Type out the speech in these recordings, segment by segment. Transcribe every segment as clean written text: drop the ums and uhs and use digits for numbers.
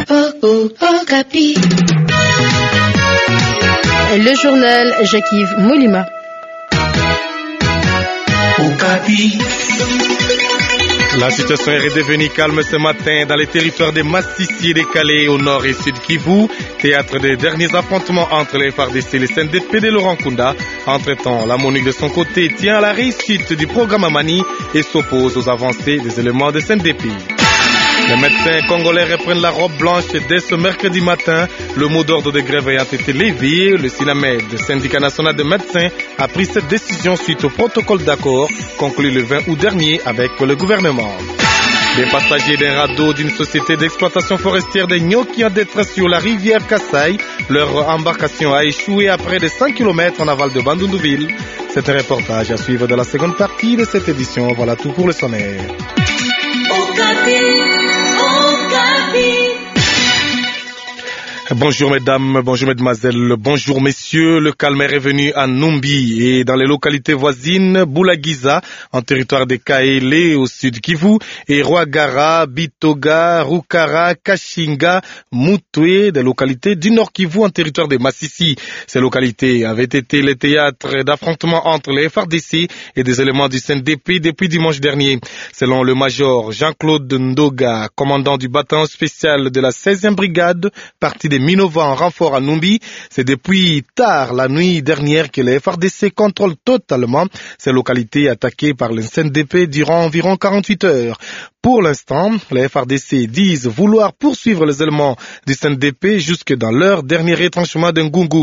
Okapi. Le journal Jacques-Yves Molima. Okapi. La situation est redevenue calme ce matin dans les territoires de Massissi et de Calais au nord et sud Kivu, théâtre des derniers affrontements entre les FARDC et les CNDP de Laurent Nkunda. Entre-temps, la MONUC de son côté tient à la réussite du programme Amani et s'oppose aux avancées des éléments de CNDP. Les médecins congolais reprennent la robe blanche dès ce mercredi matin. Le mot d'ordre de grève ayant été levé, le SINAMED, le syndicat national de médecins, a pris cette décision suite au protocole d'accord conclu le 20 août dernier avec le gouvernement. Les passagers d'un radeau d'une société d'exploitation forestière de Nyoki en détresse sur la rivière Kassai. Leur embarcation a échoué à près de 100 km en aval de Bandundouville. C'est un reportage à suivre de la seconde partie de cette édition. Voilà tout pour le sommaire. Bonjour mesdames, bonjour mesdemoiselles, bonjour messieurs. Le calme est revenu à Numbi et dans les localités voisines, Boulagiza, en territoire de Kaélé au sud Kivu, et Rwagara, Bitoga, Rukara, Kashinga, Mutwe, des localités du nord Kivu en territoire de Massissi. Ces localités avaient été les théâtres d'affrontements entre les FARDC et des éléments du CNDP depuis dimanche dernier. Selon le major Jean-Claude Ndoga, commandant du bataillon spécial de la 16e brigade, parti de Minova en renfort à Numbi, c'est depuis tard la nuit dernière que les FARDC contrôlent totalement ces localités attaquées par le CNDP durant environ 48 heures. Pour l'instant, les FARDC disent vouloir poursuivre les éléments du CNDP jusque dans leur dernier retranchement d'Ngungu.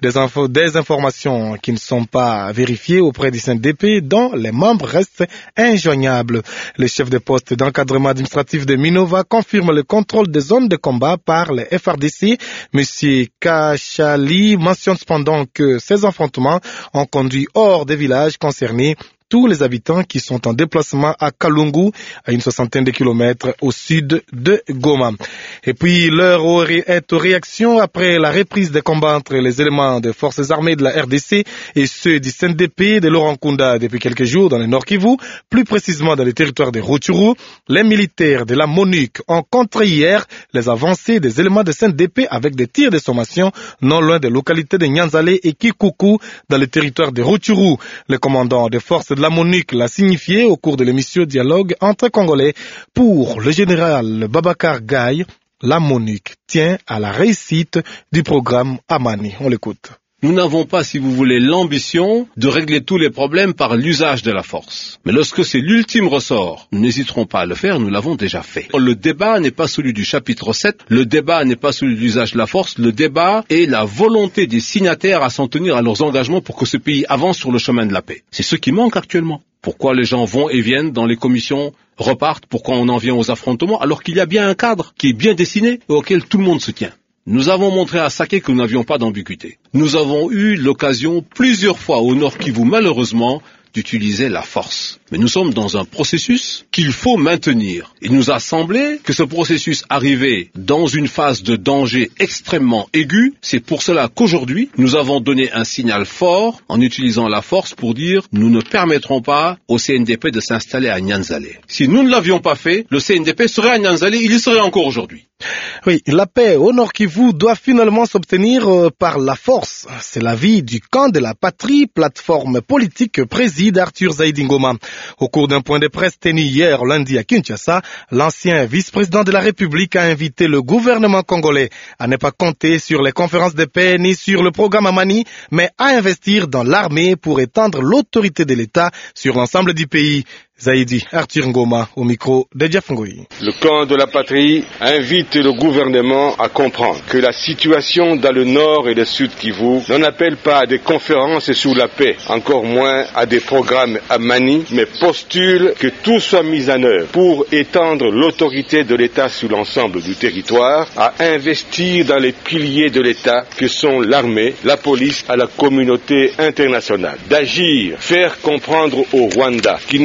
Des informations qui ne sont pas vérifiées auprès du CNDP dont les membres restent injoignables. Le chef de poste d'encadrement administratif de Minova confirme le contrôle des zones de combat par les FARDC. Monsieur Kachali mentionne cependant que ces affrontements ont conduit hors des villages concernés tous les habitants qui sont en déplacement à Kalungu, à une soixantaine de kilomètres au sud de Goma. Et puis l'heure est aux réactions après la reprise des combats entre les éléments des forces armées de la RDC et ceux du CNDP de Laurent Nkunda depuis quelques jours dans le Nord Kivu, plus précisément dans le territoire de Rutshuru. Les militaires de la MONUC ont contré hier les avancées des éléments de CNDP avec des tirs de sommation non loin des localités de Nyanzale et Kikuku dans le territoire de Rutshuru. Le commandant des forces de la MONUC l'a signifié au cours de l'émission Dialogue entre Congolais. Pour le général Babacar Gaye, la MONUC tient à la réussite du programme Amani. On l'écoute. Nous n'avons pas, si vous voulez, l'ambition de régler tous les problèmes par l'usage de la force. Mais lorsque c'est l'ultime ressort, nous n'hésiterons pas à le faire, nous l'avons déjà fait. Le débat n'est pas celui du chapitre 7, le débat n'est pas celui de l'usage de la force, le débat est la volonté des signataires à s'en tenir à leurs engagements pour que ce pays avance sur le chemin de la paix. C'est ce qui manque actuellement. Pourquoi les gens vont et viennent dans les commissions, repartent, pourquoi on en vient aux affrontements, alors qu'il y a bien un cadre qui est bien dessiné et auquel tout le monde se tient. Nous avons montré à Saké que nous n'avions pas d'ambiguïté. Nous avons eu l'occasion plusieurs fois au Nord Kivu, malheureusement, d'utiliser la force. Mais nous sommes dans un processus qu'il faut maintenir. Il nous a semblé que ce processus arrivait dans une phase de danger extrêmement aigu. C'est pour cela qu'aujourd'hui, nous avons donné un signal fort en utilisant la force pour dire nous ne permettrons pas au CNDP de s'installer à Nyanzale. Si nous ne l'avions pas fait, le CNDP serait à Nyanzale, il y serait encore aujourd'hui. Oui, la paix au Nord Kivu doit finalement s'obtenir par la force. C'est l'avis du camp de la patrie, plateforme politique que préside Arthur Zaïdi Ngoma. Au cours d'un point de presse tenu hier lundi à Kinshasa, l'ancien vice-président de la République a invité le gouvernement congolais à ne pas compter sur les conférences de paix ni sur le programme Amani, mais à investir dans l'armée pour étendre l'autorité de l'État sur l'ensemble du pays. Zaïdi Arthur Ngoma au micro de Jeff Ngoyi. Le camp de la patrie invite le gouvernement à comprendre que la situation dans le nord et le sud Kivu n'en appelle pas à des conférences sur la paix, encore moins à des programmes Amani, mais postule que tout soit mis en œuvre pour étendre l'autorité de l'État sur l'ensemble du territoire, à investir dans les piliers de l'État que sont l'armée, la police, à la communauté internationale, d'agir, faire comprendre au Rwanda qu'il ne peut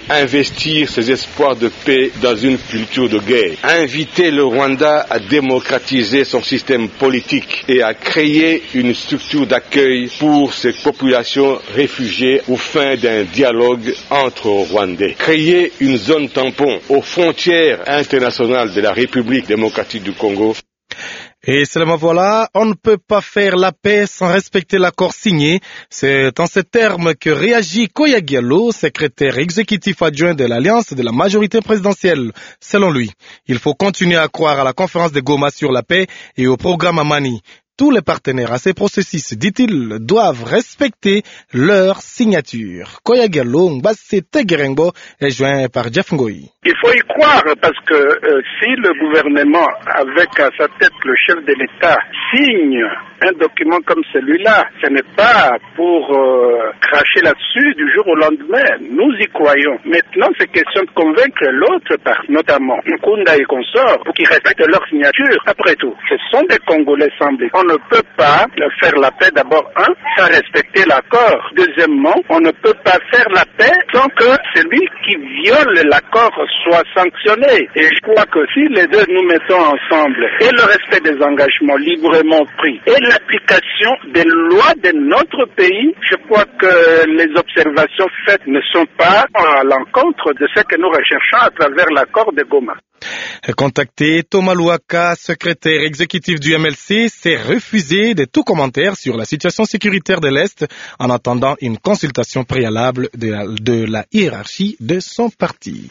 investir ses espoirs de paix dans une culture de guerre, inviter le Rwanda à démocratiser son système politique et à créer une structure d'accueil pour ces populations réfugiées aux fins d'un dialogue entre Rwandais, créer une zone tampon aux frontières internationales de la République démocratique du Congo. Et seulement voilà, on ne peut pas faire la paix sans respecter l'accord signé. C'est en ces termes que réagit Koya Diallo, secrétaire exécutif adjoint de l'Alliance de la majorité présidentielle. Selon lui, il faut continuer à croire à la conférence de Goma sur la paix et au programme Amani. Tous les partenaires à ces processus, dit-il, doivent respecter leur signature. Koya Diallo, Mbassé Tegerengo, est joint par Jeff Ngoyi. Il faut y croire parce que si le gouvernement, avec à sa tête le chef de l'État, signe un document comme celui-là, ce n'est pas pour cracher là-dessus du jour au lendemain. Nous y croyons. Maintenant, c'est question de convaincre l'autre part, notamment Nkunda et consorts, pour qu'ils respectent leur signature. Après tout, ce sont des Congolais, semble. On ne peut pas faire la paix, d'abord, sans respecter l'accord. Deuxièmement, on ne peut pas faire la paix sans que celui qui viole l'accord soit sanctionné. Et je crois que si les deux nous mettons ensemble, et le respect des engagements librement pris, et l'application des lois de notre pays, je crois que les observations faites ne sont pas à l'encontre de ce que nous recherchons à travers l'accord de Goma. Contacté, Thomas Louaka, secrétaire exécutif du MLC, s'est refusé de tout commentaire sur la situation sécuritaire de l'Est en attendant une consultation préalable de la hiérarchie de son parti.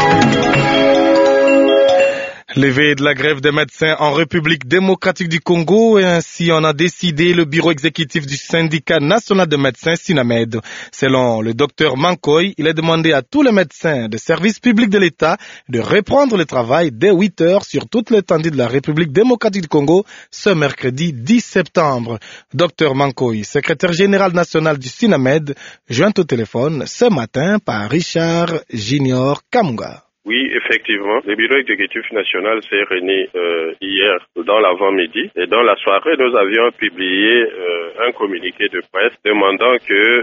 Levée de la grève des médecins en République démocratique du Congo, et ainsi en a décidé le bureau exécutif du syndicat national de médecins SINAMED. Selon le docteur Mankoy, il est demandé à tous les médecins des services publics de l'État de reprendre le travail dès 8 heures sur toute l'étendue de la République démocratique du Congo ce mercredi 10 septembre. Docteur Mankoy, secrétaire général national du SINAMED, joint au téléphone ce matin par Richard Junior Kamunga. Oui, effectivement. Le bureau exécutif national s'est réuni hier dans l'avant-midi et dans la soirée, nous avions publié un communiqué de presse demandant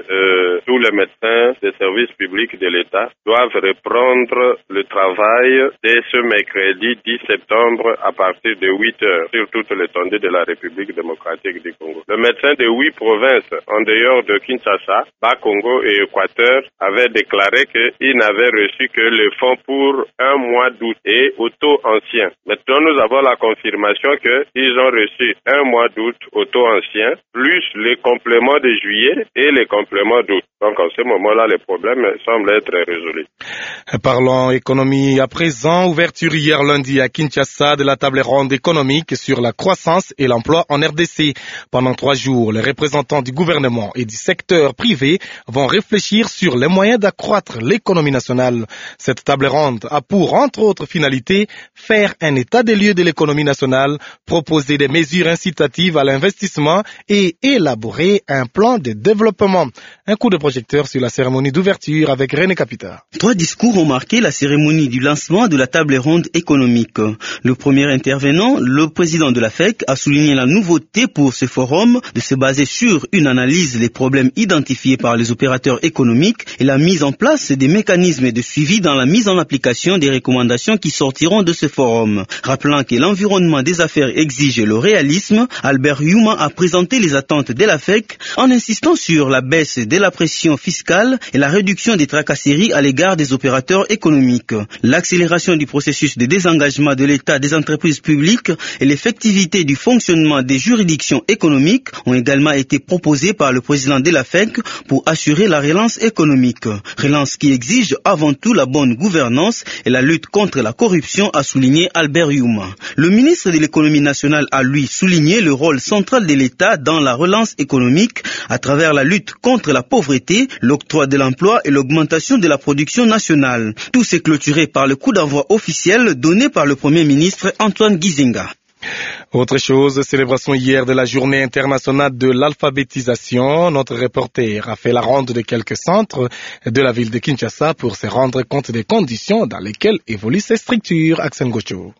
que tous les médecins des services publics de l'État doivent reprendre le travail dès ce mercredi 10 septembre à partir de 8 heures sur toute l'étendue de la République démocratique du Congo. Le médecin de 8 provinces en dehors de Kinshasa, Bas-Congo et Équateur avaient déclaré qu'ils n'avaient reçu que le fonds pour un mois d'août et au taux ancien. Maintenant, nous avons la confirmation qu'ils ont reçu un mois d'août au taux ancien, plus les compléments de juillet et les compléments d'août. Donc, en ce moment-là, les problèmes semblent être résolus. Parlons économie à présent. Ouverture hier lundi à Kinshasa de la table ronde économique sur la croissance et l'emploi en RDC. Pendant 3 jours, les représentants du gouvernement et du secteur privé vont réfléchir sur les moyens d'accroître l'économie nationale. Cette table ronde a pour, entre autres finalités, faire un état des lieux de l'économie nationale, proposer des mesures incitatives à l'investissement et élaborer un plan de développement. Un coup de projecteur sur la cérémonie d'ouverture avec René Capita. 3 discours ont marqué la cérémonie du lancement de la table ronde économique. Le premier intervenant, le président de la FEC, a souligné la nouveauté pour ce forum de se baser sur une analyse des problèmes identifiés par les opérateurs économiques et la mise en place des mécanismes de suivi dans la mise en application des recommandations qui sortiront de ce forum. Rappelant que l'environnement des affaires exige le réalisme, Albert Yuma a présenté les attentes de la FEC en insistant sur la baisse de la pression fiscale et la réduction des tracasseries à l'égard des opérateurs économiques. L'accélération du processus de désengagement de l'État des entreprises publiques et l'effectivité du fonctionnement des juridictions économiques ont également été proposées par le président de la FEC pour assurer la relance économique. Relance qui exige avant tout la bonne gouvernance et la lutte contre la corruption, a souligné Albert Yuma. Le ministre de l'économie nationale a lui souligné le rôle central de l'État dans la relance économique à travers la lutte contre la pauvreté, l'octroi de l'emploi et l'augmentation de la production nationale. Tout s'est clôturé par le coup d'envoi officiel donné par le Premier ministre Antoine Gizenga. Autre chose, célébration hier de la journée internationale de l'alphabétisation. Notre reporter a fait la ronde de quelques centres de la ville de Kinshasa pour se rendre compte des conditions dans lesquelles évoluent ces structures. Axel Gocho.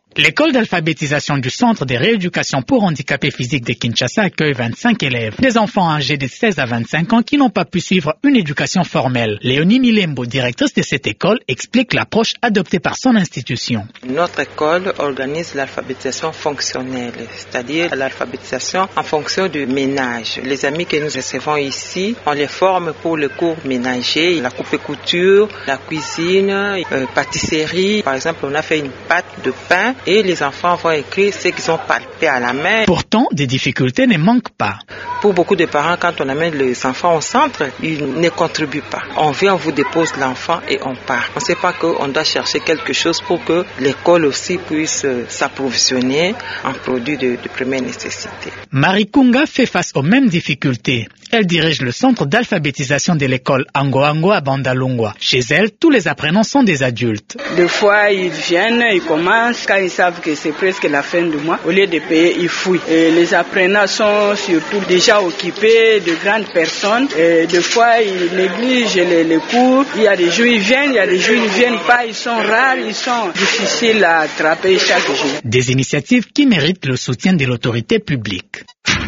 L'école d'alphabétisation du Centre de rééducation pour handicapés physiques de Kinshasa accueille 25 élèves, des enfants âgés de 16 à 25 ans qui n'ont pas pu suivre une éducation formelle. Léonie Milembo, directrice de cette école, explique l'approche adoptée par son institution. Notre école organise l'alphabétisation fonctionnelle, c'est-à-dire l'alphabétisation en fonction du ménage. Les amis que nous recevons ici, on les forme pour le cours ménager, la coupe et couture, la cuisine, pâtisserie. Par exemple, on a fait une pâte de pain et les enfants vont écrire ce qu'ils ont palpé à la main. Pourtant, des difficultés ne manquent pas. Pour beaucoup de parents, quand on amène les enfants au centre, ils ne contribuent pas. On vient, on vous dépose l'enfant et on part. On ne sait pas qu'on doit chercher quelque chose pour que l'école aussi puisse s'approvisionner en produits de première nécessité. Marie Kunga fait face aux mêmes difficultés. Elle dirige le centre d'alphabétisation de l'école Ango Ango à Bandalungwa. Chez elle, tous les apprenants sont des adultes. Des fois, ils viennent, ils commencent, quand ils savent que c'est presque la fin du mois, au lieu de payer, ils fouillent. Et les apprenants sont surtout déjà occupés de grandes personnes. Et des fois, ils négligent les cours. Il y a des jours, ils viennent, il y a des jours, ils ne viennent pas. Ils sont rares, ils sont difficiles à attraper chaque jour. Des initiatives qui méritent le soutien de l'autorité publique.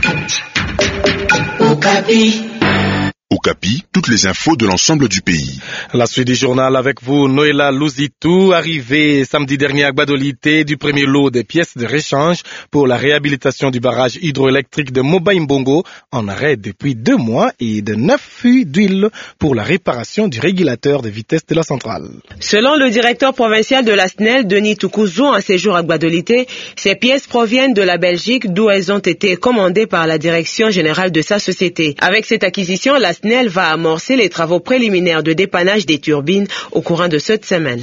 Okapi, toutes les infos de l'ensemble du pays. La suite du journal avec vous, Noëlla Louzitou, arrivé samedi dernier à Gbadolité du premier lot des pièces de réchange pour la réhabilitation du barrage hydroélectrique de Moba-Mbongo, en arrêt depuis 2 mois, et de 9 fûts d'huile pour la réparation du régulateur de vitesse de la centrale. Selon le directeur provincial de la SNEL, Denis Toukouzou, en séjour à Gbadolité, ces pièces proviennent de la Belgique, d'où elles ont été commandées par la direction générale de sa société. Avec cette acquisition, la SNEL va amorcer les travaux préliminaires de dépannage des turbines au courant de cette semaine.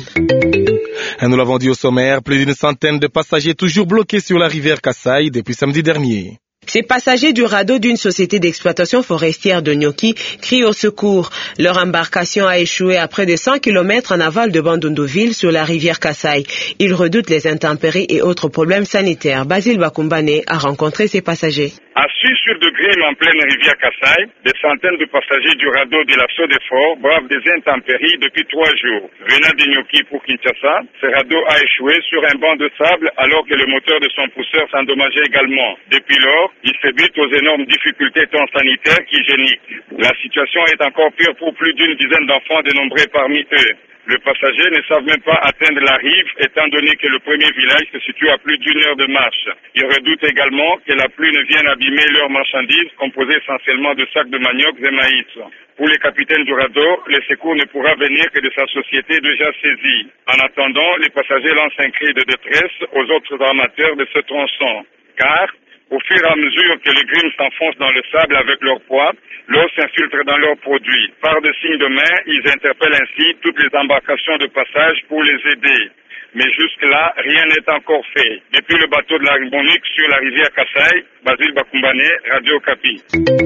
Et nous l'avons dit au sommaire, plus d'une centaine de passagers toujours bloqués sur la rivière Kasaï depuis samedi dernier. Ces passagers du radeau d'une société d'exploitation forestière de Nyoki crient au secours. Leur embarcation a échoué à près de 100 km en aval de Bandunduville sur la rivière Kasaï. Ils redoutent les intempéries et autres problèmes sanitaires. Basile Bakumbane a rencontré ces passagers. Assis sur de Grimes en pleine rivière Kasaï, des centaines de passagers du radeau de la Sodefort bravent des intempéries depuis 3 jours. Venant de Nyoki pour Kinshasa, ce radeau a échoué sur un banc de sable alors que le moteur de son pousseur s'endommageait également. Depuis lors, il fait but aux énormes difficultés tant sanitaires qu'hygiéniques. La situation est encore pire pour plus d'une dizaine d'enfants dénombrés parmi eux. Les passagers ne savent même pas atteindre la rive étant donné que le premier village se situe à plus d'1 heure de marche. Ils redoutent également que la pluie ne vienne abîmer leurs marchandises composées essentiellement de sacs de manioc et maïs. Pour les capitaines du radeau, le secours ne pourra venir que de sa société déjà saisie. En attendant, les passagers lancent un cri de détresse aux autres armateurs de ce tronçon. Car, au fur et à mesure que les grimes s'enfoncent dans le sable avec leur poids, l'eau s'infiltre dans leurs produits. Par des signes de main, ils interpellent ainsi toutes les embarcations de passage pour les aider. Mais jusque-là, rien n'est encore fait. Depuis le bateau de la Monique sur la rivière Kasaï, Basile Bakumbane, Radio Okapi.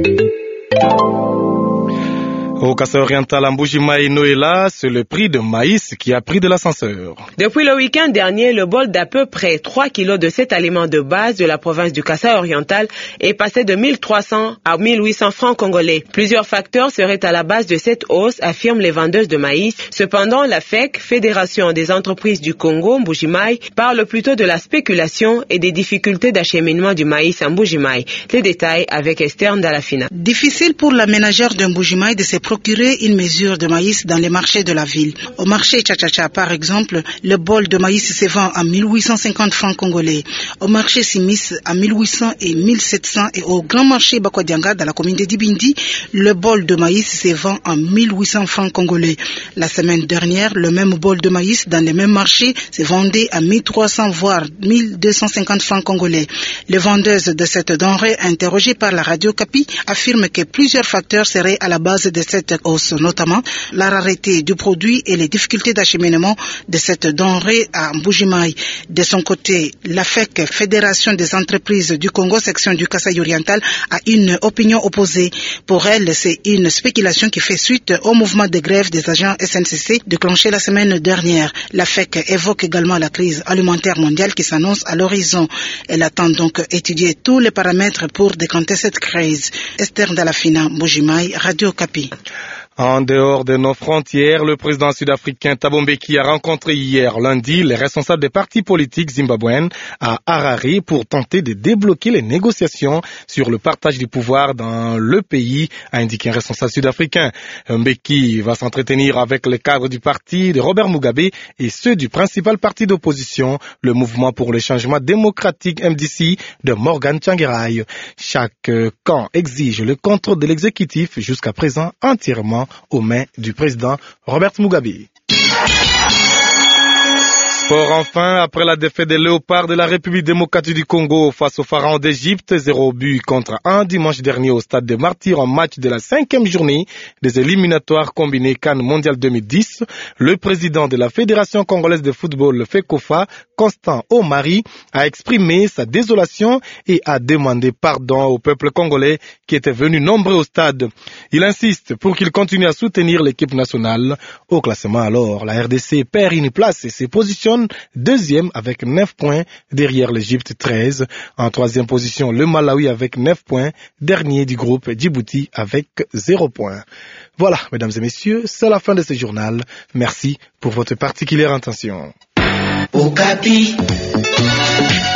Au Kasaï oriental à Mbujimaï Noëlla, c'est le prix de maïs qui a pris de l'ascenseur. Depuis le week-end dernier, le bol d'à peu près 3 kilos de cet aliment de base de la province du Kasaï oriental est passé de 1300 à 1800 francs congolais. Plusieurs facteurs seraient à la base de cette hausse, affirment les vendeuses de maïs. Cependant, la FEC, Fédération des entreprises du Congo, Mbujimaï, parle plutôt de la spéculation et des difficultés d'acheminement du maïs à Mbujimaï. Les détails avec Esther Ndalafina. Difficile pour la ménagère de Mbujimaï de se procurer une mesure de maïs dans les marchés de la ville. Au marché Tchachacha, par exemple, le bol de maïs se vend à 1850 francs congolais. Au marché Simis, à 1800 et 1700. Et au grand marché Bakwadianga, dans la commune de Dibindi, le bol de maïs se vend à 1800 francs congolais. La semaine dernière, le même bol de maïs dans les mêmes marchés se vendait à 1300 voire 1250 francs congolais. Les vendeuses de cette denrée, interrogées par la radio Okapi, affirment que plusieurs facteurs seraient à la base de cette hausse, notamment la rareté du produit et les difficultés d'acheminement de cette denrée à Mbujimaï. De son côté, la FEC, Fédération des entreprises du Congo, section du Kasaï oriental, a une opinion opposée. Pour elle, c'est une spéculation qui fait suite au mouvement de grève des agents SNCC déclenché la semaine dernière. La FEC évoque également la crise alimentaire mondiale qui s'annonce à l'horizon. Elle attend donc étudier tous les paramètres pour décanter cette crise. Esther Ndalafina, Mbujimaï, Radio Okapi. En dehors de nos frontières, le président sud-africain Thabo Mbeki a rencontré hier lundi les responsables des partis politiques zimbabwéens à Harare pour tenter de débloquer les négociations sur le partage du pouvoir dans le pays, a indiqué un responsable sud-africain. Mbeki va s'entretenir avec les cadres du parti de Robert Mugabe et ceux du principal parti d'opposition, le Mouvement pour le changement démocratique MDC de Morgan Tsvangirai. Chaque camp exige le contrôle de l'exécutif, jusqu'à présent entièrement aux mains du président Robert Mugabe. Sport enfin, après la défaite des Léopards de la République démocratique du Congo face aux Pharaons d'Égypte, 0 but contre 1 dimanche dernier au stade des Martyrs en match de la 5e journée des éliminatoires combinés CAN Mondial 2010, le président de la Fédération congolaise de football, le FECOFA, Constant Omari, a exprimé sa désolation et a demandé pardon au peuple congolais qui était venu nombreux au stade. Il insiste pour qu'il continue à soutenir l'équipe nationale. Au classement alors, la RDC perd une place et se positionne deuxième avec 9 points, derrière l'Égypte 13. En troisième position, le Malawi avec 9 points, dernier du groupe Djibouti avec 0 points. Voilà, mesdames et messieurs, c'est la fin de ce journal. Merci pour votre particulière attention. Okapi.